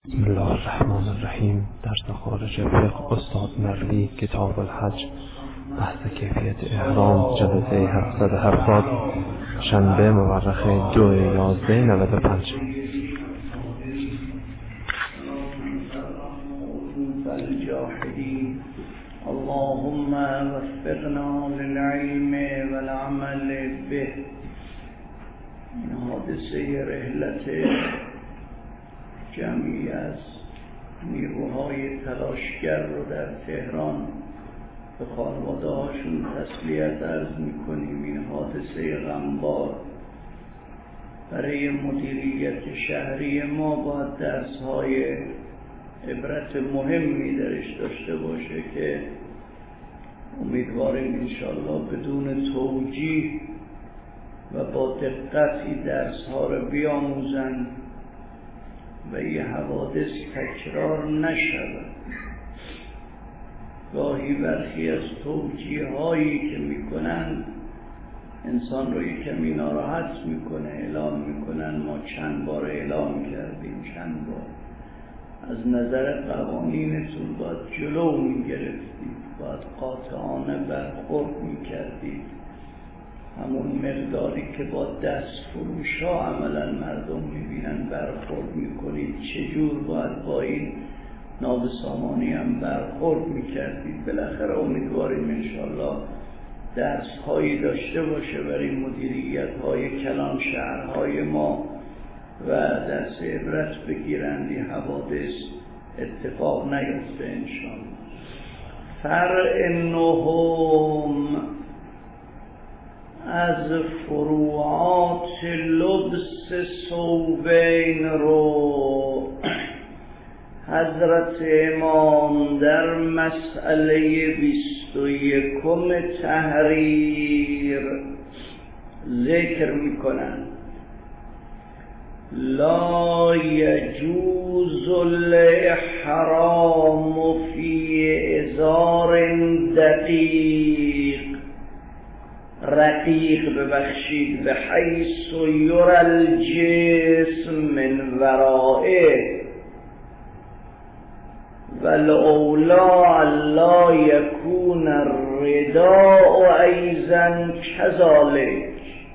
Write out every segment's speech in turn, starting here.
بسم الله الرحمن الرحیم. درس خارج فقه استاد مروی، کتاب الحج، بحث کیفیت احرام، جلسه 770، شنبه مورخ 2/11/95. اللهم وفقنا للعلم والعمل به. این حادثه رحلت جمعی از نیروهای تلاشگر رو در تهران به خانواده هاشون تسلیت عرض میکنیم. این حادثه غمبار برای مدیریت شهری ما باید درس‌های عبرت مهمی درش داشته باشه که امیدواریم انشاءالله بدون توجیه و با دقتی درس‌ها رو بیاموزن و این حوادث تکرار نشود. گاهی برخی از توجیه هایی که میکنن انسان رو یک کمی ناراحت میکنه. اعلام میکنن ما چند بار اعلام کردیم، چند بار از نظر قوانینتون باید جلو میگرفتید، باید قاطعانه برخورد میکردید. همون مقداری که با دست فروش ها عملا مردم میبینن برخورد میکنید، چجور باید با این نابسامانی هم برخورد میکردید. بالاخره امیدواریم انشاءالله درس هایی داشته باشه برای مدیریت های کلان شهرهای ما و درس عبرت بگیرند، این حوادث اتفاق نیفته انشاءالله. فرع نهم از فروعات لبس ثوبین رو حضرت امام در مسئله 21 تحریر ذکر میکنند. لا یجوز الاحرام فی ازار دقیق، رقیق ببخشید، به حیث یری الجسم من ورائه والاولی لا یکون الرداء ایضا کذالک.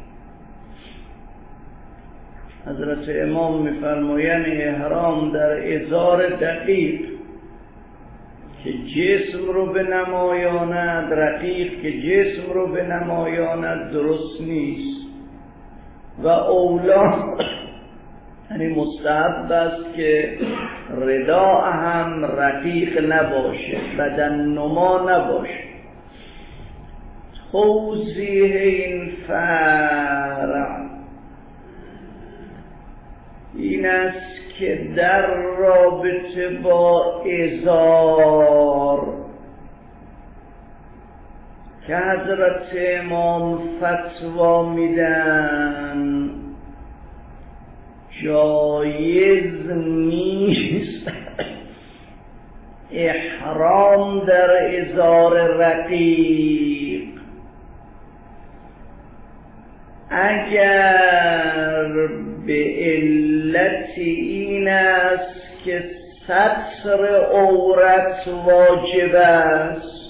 حضرت امام میفرمایند احرام در ازار دقیق که جسم رو به نمایاند، رقیق که جسم رو به نمایاند درست نیست. و اولا یعنی مستحب است که رداء هم رقیق نباشه، بدن نما نباشه. توضیح این فرع این است که در رابطه با ازار که حضرت امام فتوا میدن جایز نیست احرام در ازار رقیق اگر به علت این است که ستر عورت واجب است.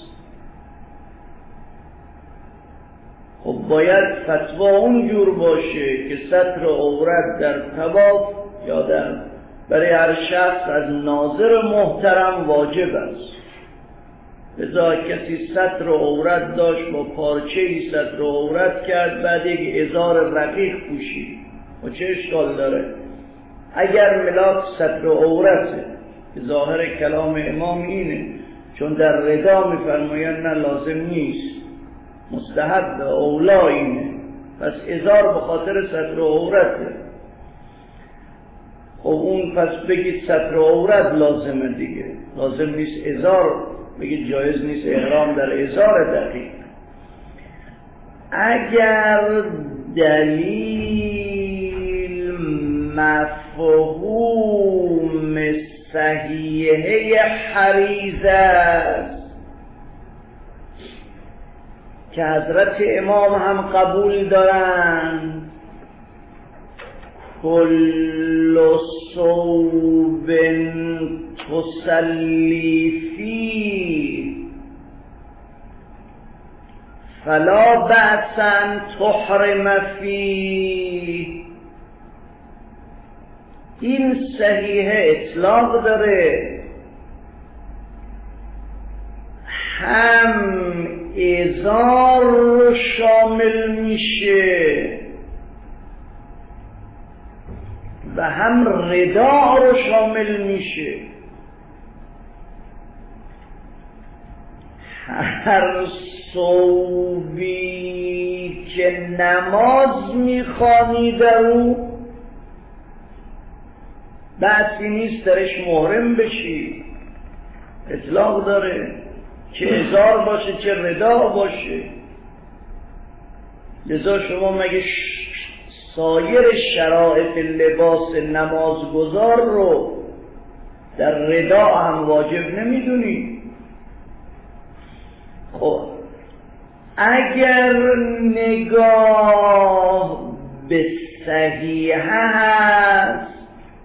خب باید فتوا اونجور باشه که ستر عورت در طواف یا برای هر شخص از ناظر محترم واجب است. لذا کسی ستر عورت داشت با پارچه‌ای ستر عورت کرد، بعد یک ازار رقیق پوشید و چه اشکال داره؟ اگر ملاک ستر عورته که ظاهر کلام امام اینه، چون در ردا میفرمایند نه لازم نیست، مستحب اولا اینه، پس ازار به خاطر ستر عورته. خب اون پس بگید ستر عورت لازمه دیگه، لازم نیست ازار، بگید جایز نیست احرام در ازار دقیق. اگر دلیل مفهوم صحیحه حریزه است که حضرت امام هم قبول دارند، کل صوب تسلی فیه فلا بأس ان تحرم فیه. این صحیح اطلاق داره، هم ازار رو شامل میشه و هم رداء رو شامل میشه. هر صوبی که نماز میخوانی در او بحثی نیست درش محرم بشی، اطلاق داره، چه ازار باشه چه رداء باشه. لذا شما مگه سایر شرایط لباس نمازگزار رو در رداء هم واجب نمیدونی؟ خب اگر نگاه به صحیح هست،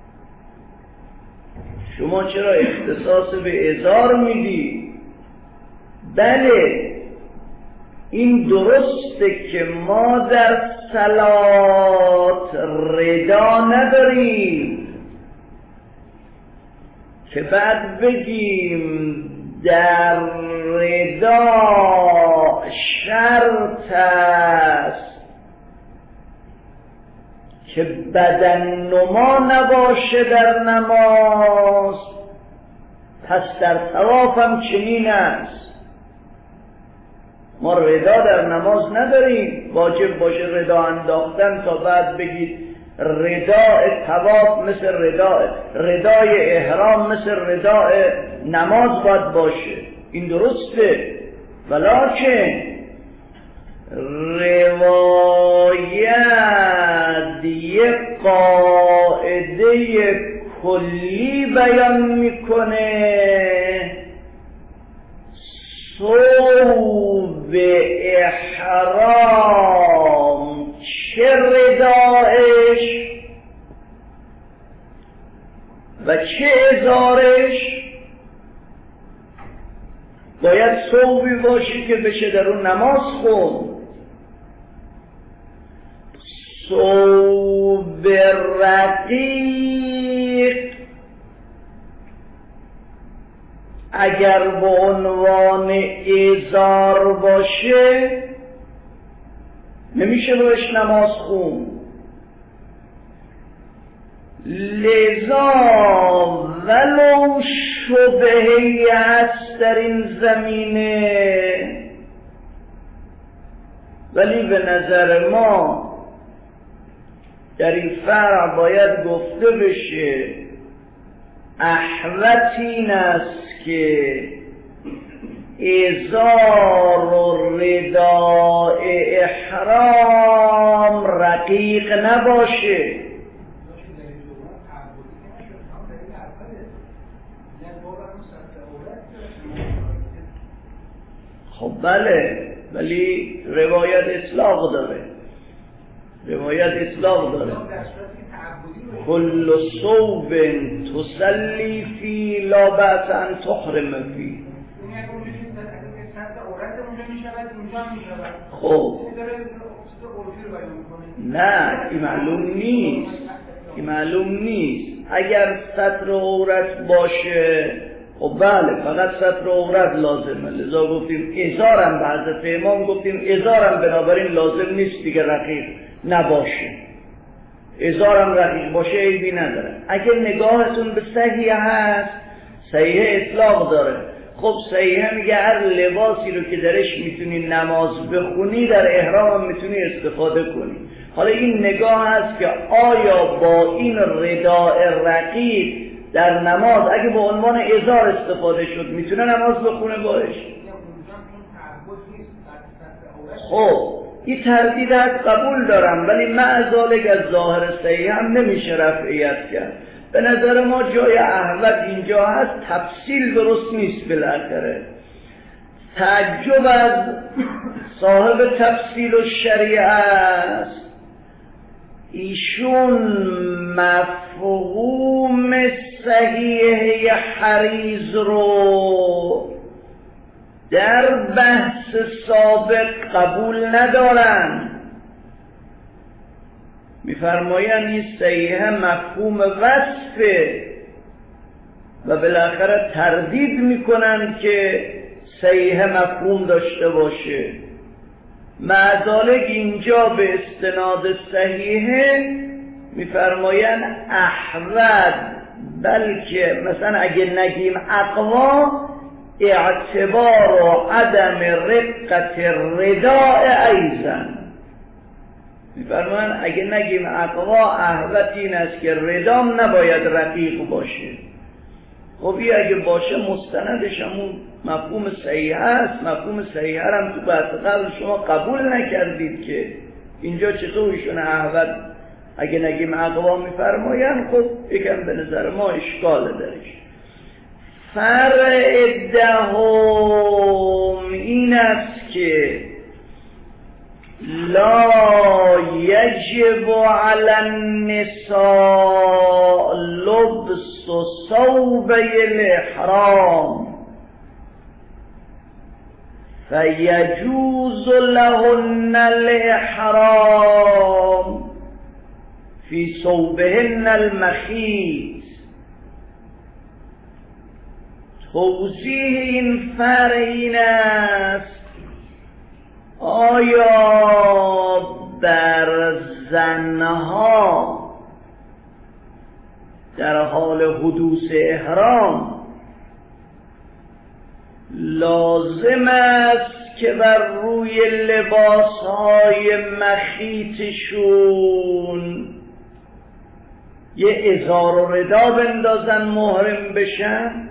شما چرا اختصاص به ازار میدی؟ بله این درسته که ما در صلات ردا نداریم که بعد بگیم در ردا شرط است که بدن نما نباشه در نماز، پس در طواف هم چنین است. ما ردا در نماز نداریم واجب باشه ردا انداختن تا بعد بگید رداء طواف مثل ردای احرام مثل رداء نماز باید باشه. این درسته، ولکن روایت یک قاعده کلی بیان میکنه، صوب احرام چه ردایش و چه ازارش باید صوبی باشی که بشه در اون نماز خون. صوب رقیق اگر به عنوان ازار باشه نمیشه روش نماز خون. لذا ولو شبهه‌ای هست در این زمینه، ولی به نظر ما در این فرع باید گفته بشه احوط این است که ازار و رداء احرام رقیق نباشه. خب بله، ولی روایت اطلاق داره، کل صوب تسلی فی لا بأس ان تحرم فی. خب نه این معلوم نیست. اگر ستر عورت باشه خب بله فقط ستر عورت لازمه، لذا گفتیم ازارم، به حضرت امام گفتیم ازارم، بنابراین لازم نیست دیگه رقیق نباشه. ازارم رقیق باشه عیبی نداره. اگه نگاهتون به صحیح هست، صحیح اطلاق داره. خب صحیح میگه هر لباسی رو که درش میتونی نماز بخونی در احرام میتونی استفاده کنی. حالا این نگاه هست که آیا با این رداء رقیق در نماز اگه به عنوان ازار استفاده شد میتونه نماز بخونه باش؟ خب این تردید هست، قبول دارم، ولی معذالک از ظاهر صحیح هم نمیشه رفعیت کرد. به نظر ما جای احوط اینجا هست، تفصیل درست نیست. بالاخره تعجب از صاحب تفصیل و شریعه است ایشون مفهوم صحیح حریز رو در بحث سابق قبول ندارن. میفرمایند این صحیح مفهوم وصفه و بالاخره تردید میکنن که صحیح مفهوم داشته باشه. مع ذالک اینجا به استناد صحیحه میفرمایند احوط، بلکه مثلا اگه نگیم اقوا، اعتبار و عدم رقت رداء ایضا. میفرمایند اگه نگیم اقوا، احوط این است که ردام نباید رقیق باشه. خب این اگه باشه مستندش همون مفهوم صحیح است. مفهوم صحیح هم تو بحث قبل شما قبول نکردید که اینجا چطور ایشون احوط اگه نگیم اقوا میفرمایند. خب یکم به نظر ما اشکال درش. فرع دهم این است که لا یجب علی النساء لبس ثوبی الاحرام فیجوز لهن الاحرام فی ثوبهن المخیط. توضیح این فرع این است آیا بر زنها در حال حدوث احرام لازم است که بر روی لباسهای مخیطشون یه ازار و ردا بندازن محرم بشن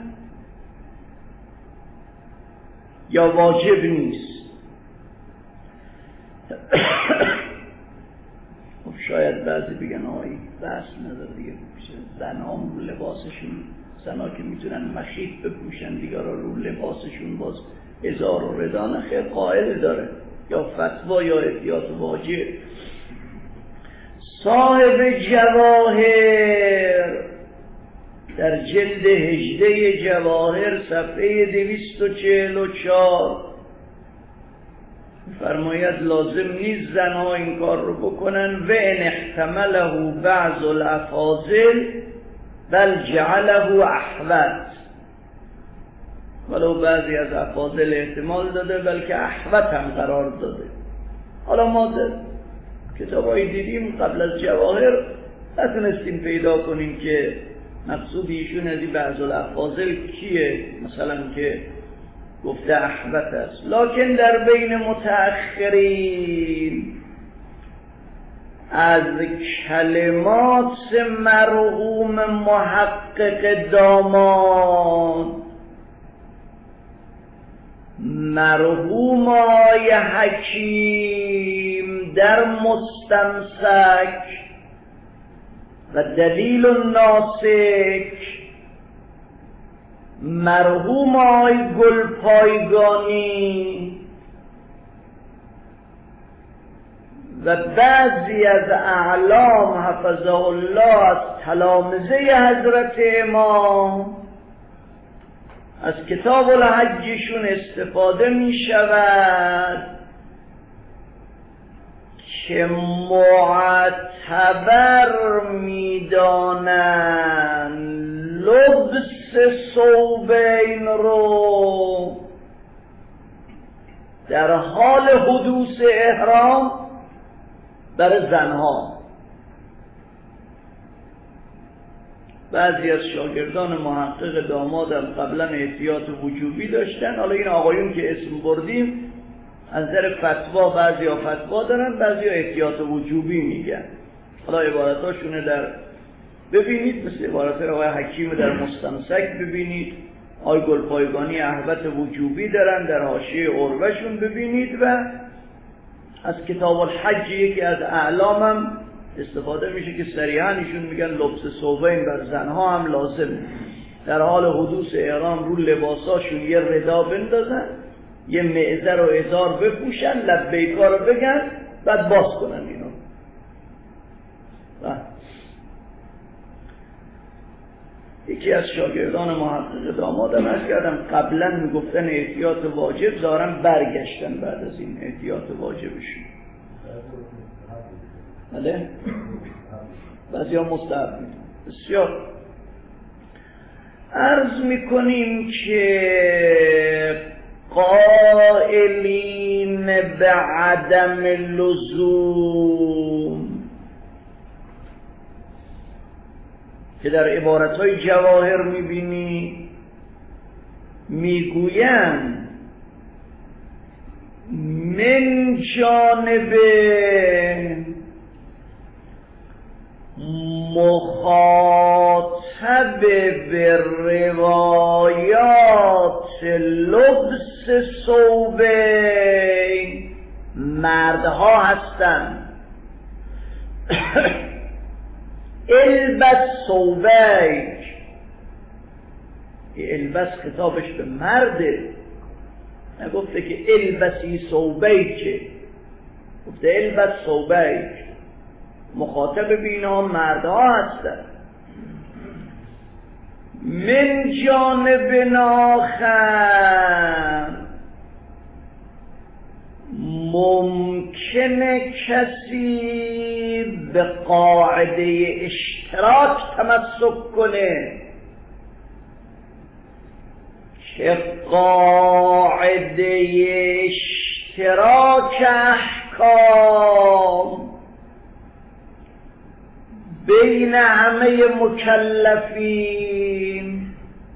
یا واجب نیست؟ خب شاید بعضی بگن آقایی بحث نداره دیگه، زنام رو لباسشون، زنا که میتونن مخیط بپوشن دیگه رو لباسشون باز ازار و ردا نخیر قائل داره یا فتوا یا احتیاط واجب. صاحب جواهر در جلد 18 جواهر صفحه 244 فرماید لازم نیست زنها این کار رو بکنن و ان احتمله بعض الافاضل بل جعله احوط، ولو بعضی از افاضل احتمال داده بلکه احوط هم قرار داده. حالا ما در کتابایی دیدیم قبل از جواهر نتونستیم پیدا کنیم که مقصود ایشون از این بعض الافاضل کیه مثلا که گفته احوط است. لکن در بین متأخرین از کلمات مرحوم محقق داماد، مرحوم آقای حکیم در مستمسک و دلیل الناسک، مرحوم آقای گلپایگانی و بعضی از اعلام حفظه الله از تلامذه حضرت امام از کتاب الحجشون استفاده می شود که معتبر می دانند لبس ثوبین رو در حال حدوث احرام برای زنها. بعضی از شاگردان محقق دامادم قبلا احتیاط وجوبی داشتن. حالا این آقایون که اسم بردیم از نظر فتوا بعضی ها فتوا دارن، بعضی ها احتیاط وجوبی میگن. حالا عبارتاشونه در ببینید، مثل عبارت آقای حکیم در مستمسک ببینید، آقای گلپایگانی احوط وجوبی دارن در حاشیه عروه‌شون ببینید و از کتاب الحج یکی از اعلامم استفاده میشه که صریحاً ایشون میگن لبس ثوبین بر زنها هم لازم در حال حدوث احرام رو لباساشون یه ردا بندازن، یه معزه رو ازار بپوشن، لبیکا رو بگن، بعد باز کنن اینو. یکی از شاگردان محقق دامادم عرض کردم قبلا میگفتن احتیاط واجب، ظاهرا برگشتن بعد از این احتیاط واجبشون. بله؟ بعضی ها مستحب میدن. بسیار عرض میکنیم که قائلین به عدم لزوم که در عبارتهای جواهر میبینی میگویند من جانب مخاطب به روایات لبس ثوبین مردها هستند. البس ثوبیک، البس خطابش به مرده، نگفته که البسی ثوبیک، گفته البس ثوبیک. مخاطب بینا مردها هستند. من جانب آخر ممکنه کسی به قاعده اشتراک تمسک کنه که قاعده اشتراک احکام بین همه مکلفین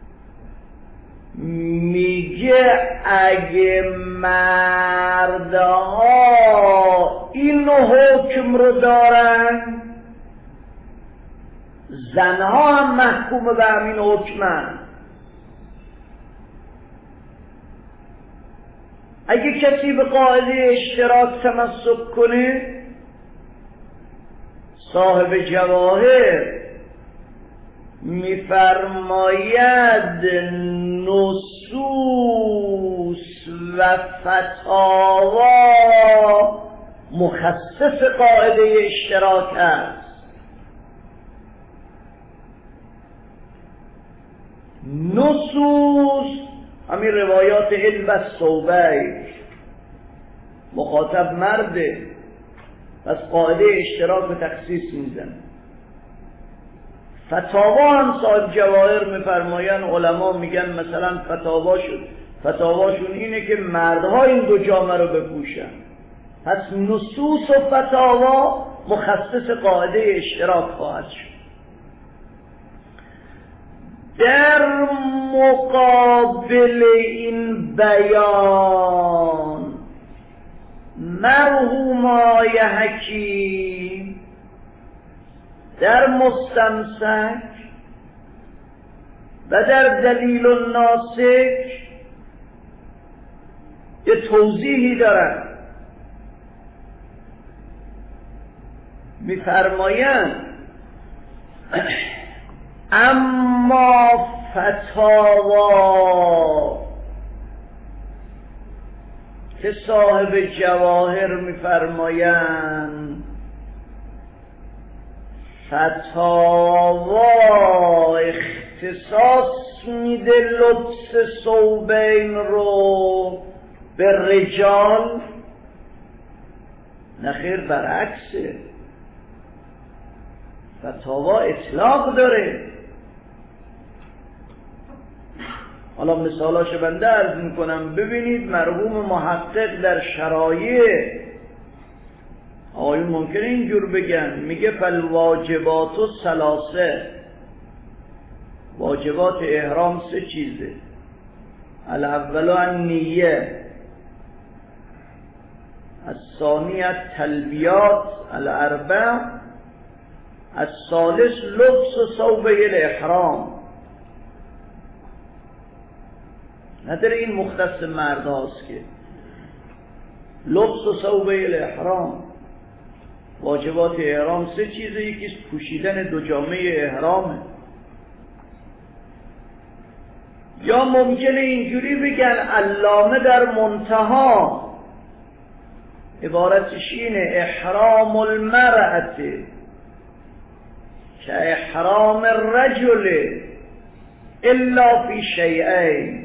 میگه اگه مردها این حکم رو دارن، زنها هم محکوم به همین حکمن. اگه کسی به قاعده اشتراک تمسک کنه، صاحب جواهر میفرماید نصوص و فتاوا مخصص قاعده اشتراک است. نصوص همین روایات البس ثوبیک، مخاطب مرده، پس قاعده اشتراک به تخصیص میزن. فتاوا هم صاحب جواهر میفرماین، علما میگن مثلا فتاواشون اینه که مردها این دو جامه رو بپوشن، پس نصوص و فتاوا مخصص قاعده اشتراک خواهد شد. در مقابل این بیان مرحوم آقای حکیم در مستمسک و در دلیل الناسک یه توضیحی دارن. میفرمایند اما فتاوا که صاحب جواهر میفرمایند فتاوا اختصاص میده لبس ثوبین رو به رجال، نخیر برعکسه، فتاوا اطلاق داره. حالا مثالاشو بنده عرض میکنم ببینید. مرحوم محقق در شرایع آقایون ممکنه اینجور بگن، میگه فالواجبات ثلاثه، واجبات احرام سه چیزه. الاول النیه، الثانی التلبیات الاربع، الثالث لبس ثوبه الاحرام. نداره این مختص مرد هاست که لبس ثوبه الاحرام. واجبات احرام سه چیزه، یکیش پوشیدن دو جامه احرامه. یا ممکنه اینجوری بگن علامه در منتها عبارتش اینه احرام المرأة که احرام الرجل، الا فی شیئین،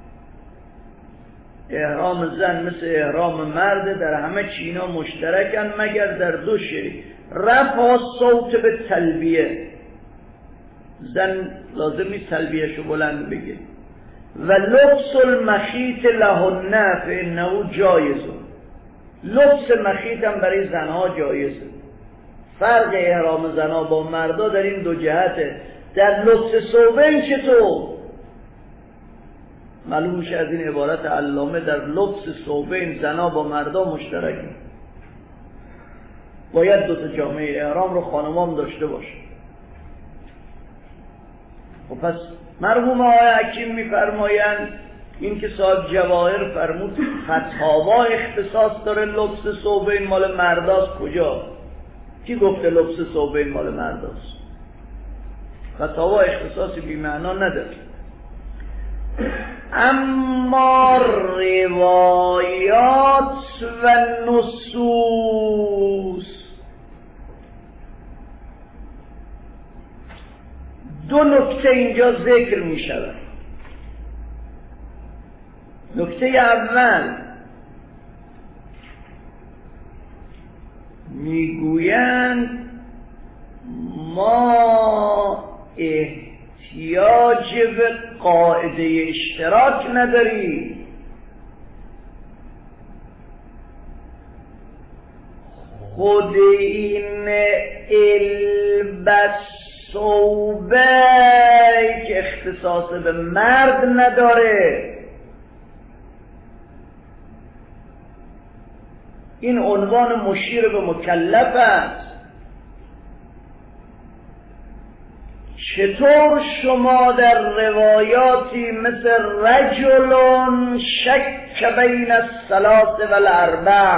احرام زن مثل احرام مرد در همه چینا مشترکن مگر در دو شی: رفع صوت به تلبیه، زن لازم نیست تلبیهشو بلند بگه، و لبس المخیط لهن فانه جایز، لبس مخیط هم برای زنها جایزه. فرق احرام زنها با مردا در این دو جهته. در لبس ثوبین چطور؟ معلوم میشه از این عبارت علامه در لبس ثوبین زنها با مردا مشترکه. باید دو تا جامعه احرام رو خانمام داشته باشه. و پس مرحوم آقای حکیم میفرمایند این که صاحب جواهر فرمود فتاوا اختصاص داره لبس ثوبین مال مرداست، کجا؟ کی گفته لبس ثوبین مال مرداست؟ فتاوا اختصاصی بی معنا نداره. اما روایات و نصوص، دو نکته اینجا ذکر می شود. نکته اول میگویند ما احتیاج به قاعده اشتراک نداریم، خود این البس ثوبه که اختصاص به مرد نداره، این عنوان مشیر به مکلف است. چطور شما در روایاتی مثل رجل شک بین الثلاث والاربع،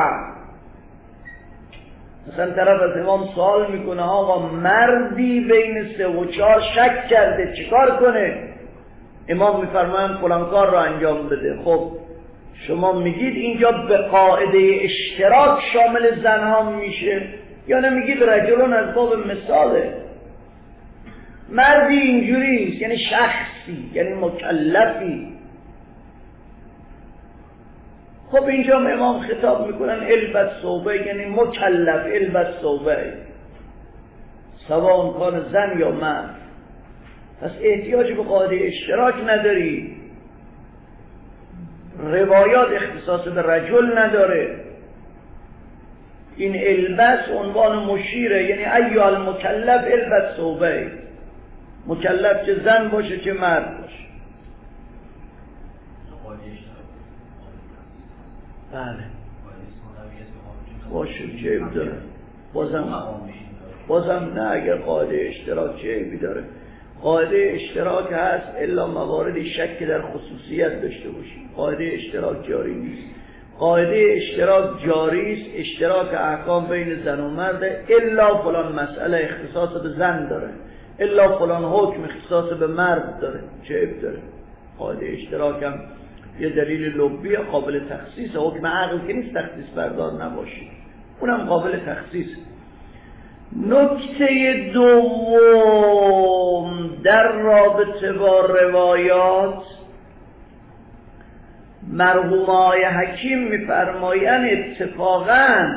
مثلا طرف از امام سوال میکنه آقا مردی بین 3 و 4 شک کرده چیکار کنه؟ امام میفرمایند فلان کار رو انجام بده. خب شما میگید اینجا به قاعده اشتراک شامل زنها میشه یا نمیگید رجلون از باب مثاله؟ مردی اینجوریست یعنی شخصی، یعنی مکلفی. خب اینجا امام خطاب میکنن البس ثوبه، یعنی مکلف البس ثوبه، سواء کان زن یا مرد. پس احتیاج به قاعده اشتراک نداری. روایات اختصاص به رجل نداره. این البس عنوان مشیره، یعنی ایها المکلف البس ثوبه، مکلف چه زن باشه چه مرد باشه. بله باشه، چه عیبی داره؟ بازم نه، اگر قاعده اشتراک چه عیبی داره؟ قاعده اشتراک هست الا مواردی شک در خصوصیت داشته باشیم. قاعده اشتراک جاری نیست. قاعده اشتراک جاری است، اشتراک احکام بین زن و مرد، الا فلان مسئله اختصاص به زن داره، الا فلان حکم اختصاص به مرد داره. چه عیب داره؟ قاعده اشتراک هم یه دلیل لبی قابل تخصیص، حکم عقل که نیست تخصیص بردار نباشی، اونم قابل تخصیص. نکته دوم در رابطه با روایات، مرحوم آقای حکیم میفرمایند اتفاقاً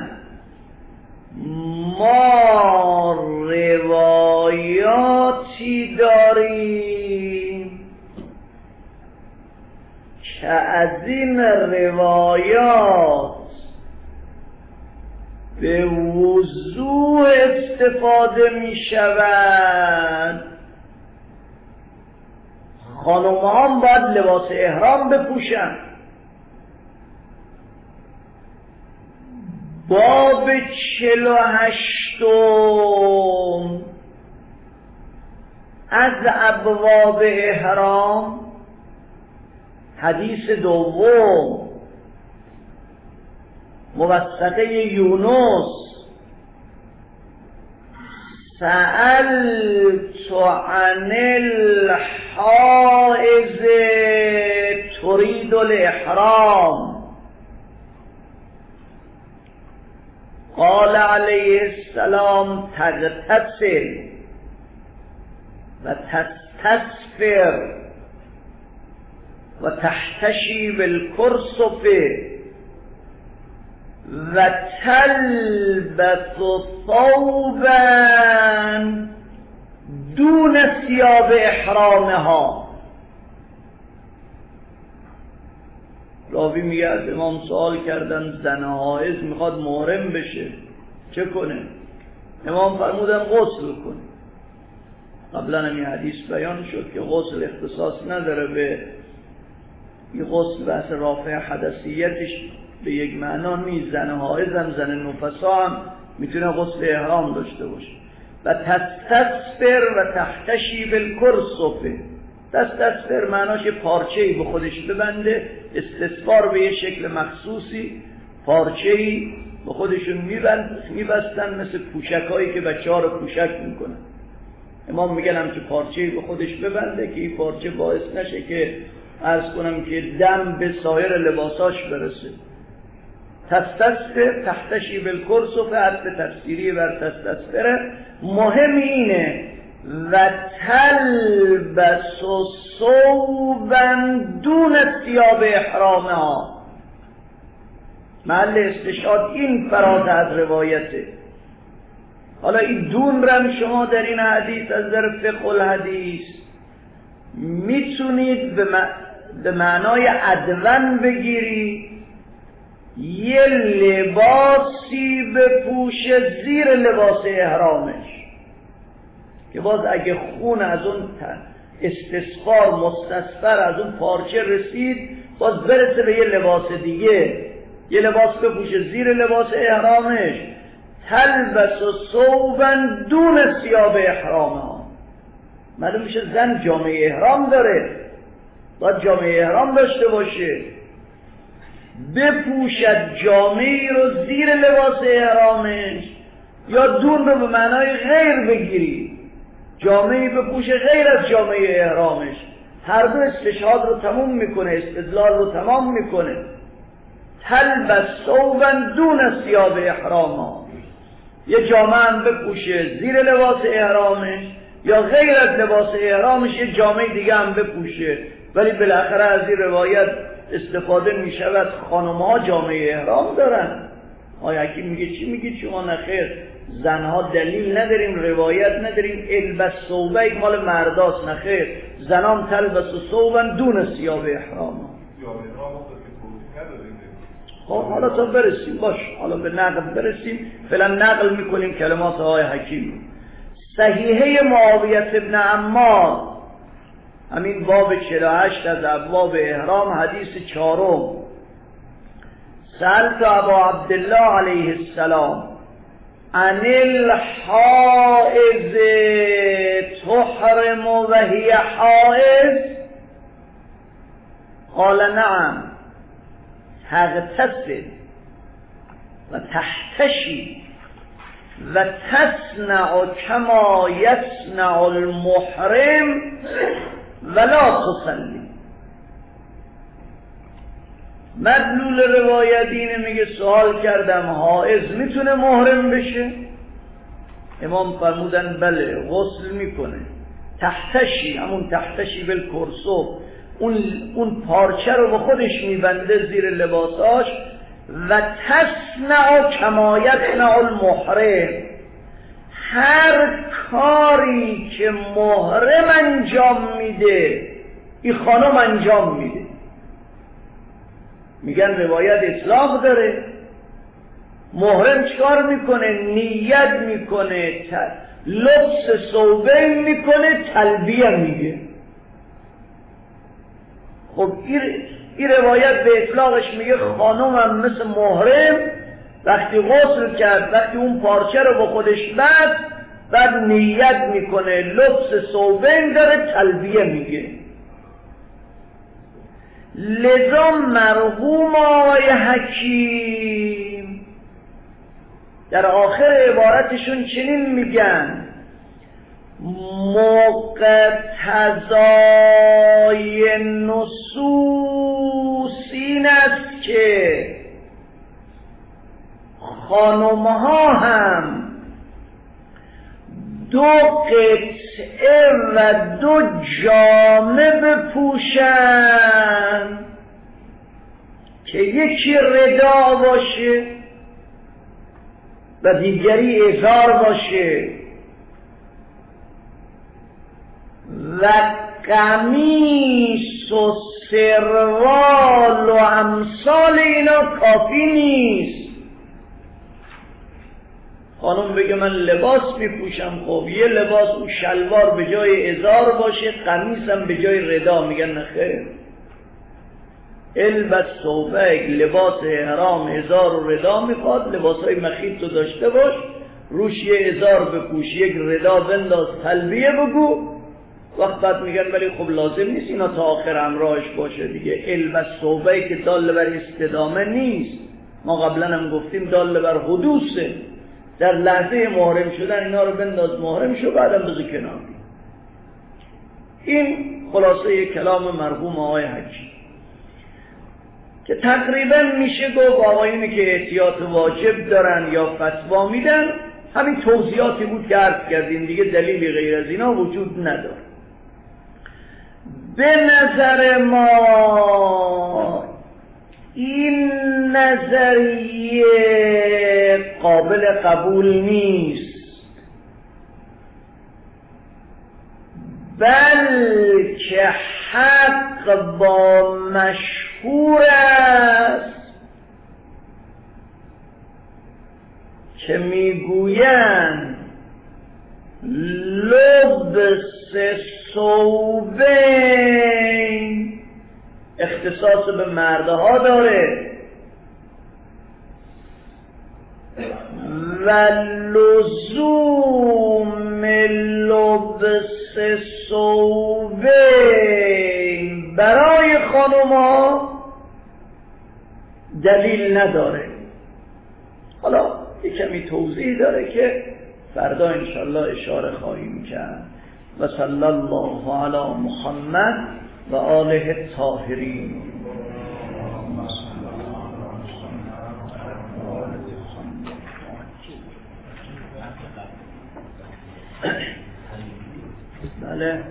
ما روایاتی داریم که از این روایات به وضوح استفاده می شود. خانم‌ها باید لباس احرام بپوشن. باب 48 از ابواب احرام، حدیث دوم، موثقه یونس: سألت عن الحائض تريد الإحرام قال عليه السلام تغتسل و تستسفر و تحتشی بالکرسف و تلبس ثوبا دون ثیاب احرامها. راوی میگه از امام سوال کردن زن حائض میخواد محرم بشه چه کنه؟ امام فرمودن غسل کنه. قبلا این حدیث بیان شد که غسل اختصاص نداره به این غسل بحث رافع حدثیتش به یک معنا نیست. زن حائض هم زن نفسا هم میتونه غسل احرام داشته باشه. و تستسفر و تحتشی بالکرسف. تستسفر معناش پارچه‌ای به خودش ببنده، استسفار به یه شکل مخصوصی پارچه‌ای به خودشون میبستن مثل پوشکایی که بچه‌ها رو پوشک میکنن. امام میگن همچه پارچه‌ای به خودش ببنده که این پارچه باعث نشه که عرض کنم که دم به سایر لباساش برسه. تستسفر تحتشی بالکرسف عطف تفسیری بر تستسفره. مهم اینه و تلبس ثوبا دون ثیاب احرامها. محل استشهاد این فراز از روایته. حالا این دون رم شما در این حدیث از در فقه الحدیث میتونید به معنای عدون بگیری، یه لباسی بپوشه زیر لباس احرامش که باز اگه خون از اون استصفار مستصفر از اون پارچه رسید باز برسه به یه لباس دیگه، یه لباس بپوشه زیر لباس احرامش. تلبس ثوبا دون ثیاب احرامها. معلوم میشه زن جامعه احرام داره، باید جامعه احرام داشته باشه، بپوشد جامعه رو زیر لباس احرامش، یا دون رو به معنای غیر بگیری، جامعه بپوشه غیر از جامعه احرامش. هر دو استشهاد رو تموم میکنه، استدلال رو تمام میکنه. تلبس ثوبا دون ثیاب احرامها، یه جامعه هم بپوشه زیر لباس احرامش یا غیر از لباس احرامش یه جامعه دیگه هم بپوشه. ولی بالاخره از این روایت استفاده می شود خانم‌ها جامعه احرام دارن. آیا حکیم میگه چی میگید شما؟ نخیر، زنها دلیل نداریم، روایت نداریم، البس ثوبه یک مال مرداست. نخیر، زنام تلبس ثوبا دون ثیاب احرام. خب حالا تا برسیم، باش حالا به نقل برسیم، فعلا نقل میکنیم کلمات آقای حکیم. صحیحه معاویه ابن عمار، همین باب 48 از ابواب احرام، حدیث 4. سألت ابا عبدالله علیه السلام عن الحائض تحرم و هی حائض؟ قال نعم تغتسل و تحتشی و تصنع کما یصنع المحرم ولا تصلی. مدلول روایت اینه، میگه سوال کردم حائض میتونه محرم بشه؟ امام فرمودن بله، غسل میکنه. تحتشی، همون تحتشی بالکرسف، اون پارچه رو به خودش میبنده زیر لباساش. و تصنع کما یصنع المحرم، هر کاری که محرم انجام میده این خانم انجام میده. میگن روایت اطلاق داره. محرم چکار میکنه؟ نیت میکنه، لبس ثوبین میکنه، تلبیه میگه. خب این روایت به اطلاقش میگه خانم هم مثل محرم وقتی غسل کرد، وقتی اون پارچه رو به خودش بست، بعد نیت میکنه، لبس ثوبین داره، تلبیه میگه. لذا مرحوم آقای حکیم در آخر عبارتشون چنین میگن: مقتضای نصوص این است که خانمها هم 2 قطعه و 2 جامه بپوشند که یکی ردا باشه و دیگری ازار باشه و قمیص و سروال و امثال اینا کافی نیست. خانم بگه من لباس میپوشم، خب یه لباس او شلوار به جای ازار باشه، قمیصم به جای ردا. میگن نخیر، البس ثوبک، لباس احرام ازار و ردا میخواد. لباسای مخیط رو داشته باش، روش یه ازار بپوش، یک ردا بنداز، تلبیه بگو. وقت بعد میگن ولی خب لازم نیست اینا تا آخر همراهش باشه دیگه. البس ثوبک که دال بر استدامه نیست، ما قبلا هم گفتیم دال بر حدوثه. در لحظه محرم شدن اینا رو بنداز محرم شو، بعدم بذار کنار. این خلاصه کلام مرحوم آقای حجی که تقریبا میشه گفت آقایونی که احتیاط واجب دارن یا فتوا میدن همین توضیحاتی بود که عرض کردیم دیگه، دلیلی غیر از اینا وجود نداره. به نظر ما این نظریه قابل قبول نیست، بلکه حق با مشهور است که میگویند لبس ثوبین اختصاص به مردها داره و لزوم لبس ثوبین برای خانوما دلیل نداره. حالا یک کمی توضیح داره که فردا انشالله اشاره خواهیم کرد. و صلی الله علی محمد و آله الطاهرین. بله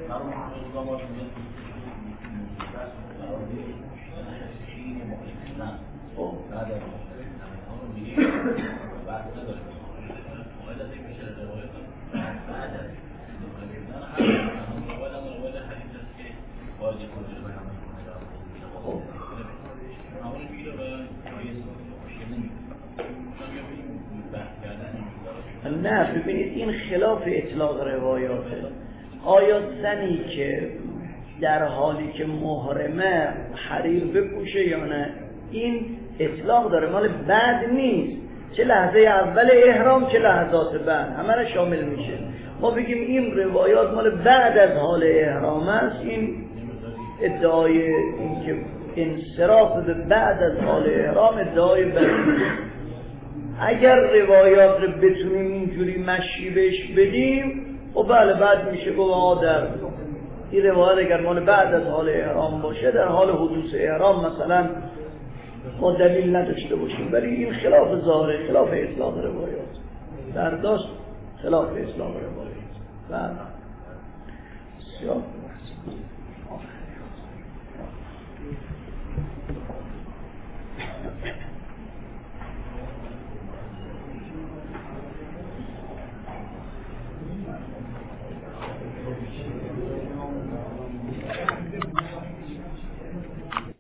نه ببینید این خلاف اطلاق روایاته. آیا زنی که در حالی که محرمه حریر بپوشه یا نه؟ این اطلاق داره، مال بعد نیست، چه لحظه اول احرام چه لحظات بعد همه را شامل میشه. ما بگیم این روایات مال بعد از حال احرام است، این ادعای این که انصراف به بعد از حال احرام ادعای بعد. اگر روایات رو بتونیم اینجوری مشی بهش بدیم و بله بعد میشه گفت در این روایت اگر مال بعد از حال احرام باشه در حال حدوث احرام مثلا ما دلیل نداشته باشیم، ولی این خلاف ظاهره، خلاف اطلاق روایات، برداشت خلاف اطلاق روایات. بله بسیار